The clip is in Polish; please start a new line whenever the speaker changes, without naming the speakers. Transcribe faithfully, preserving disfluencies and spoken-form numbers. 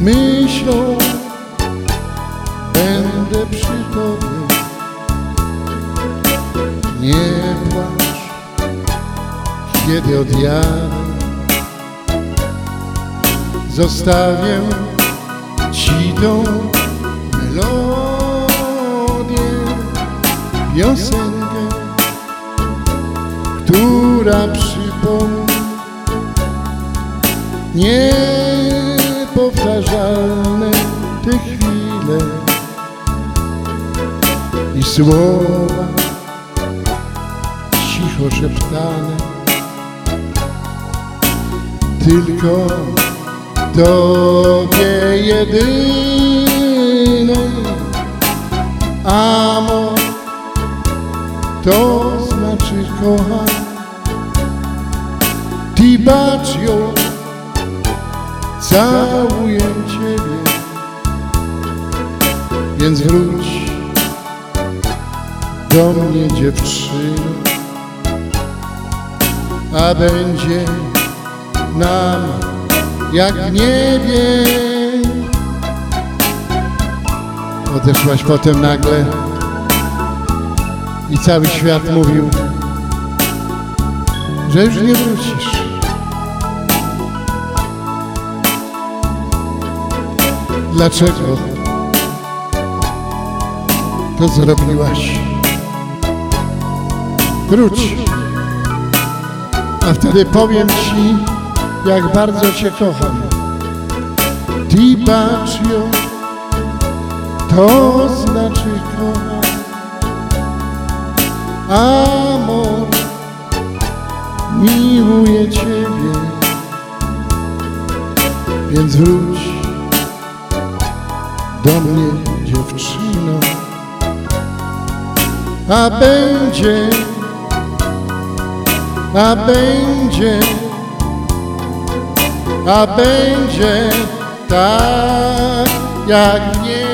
myślą będę przy tobie. Nie płacz, kiedy odjadę, zostawię ci tą melodię, piosenkę, która przypomni niepowtarzalne te chwile i słowa cicho szeptane tylko tobie jedynej. Amor to znaczy kocham, ti bacio, całuję ciebie, więc wróć do mnie, dziewczyno, a będzie nam jak w niebie. Odeszłaś potem nagle i cały świat mówił, że już nie wrócisz. Dlaczego to zrobiłaś? Wróć, a wtedy powiem ci, jak bardzo cię kocham. Ti bacio, to znaczy kocham. Amor, miłuję ciebie, więc wróć do mnie, dziewczyno, a będzie, a będzie, a będzie tak jak w niebie.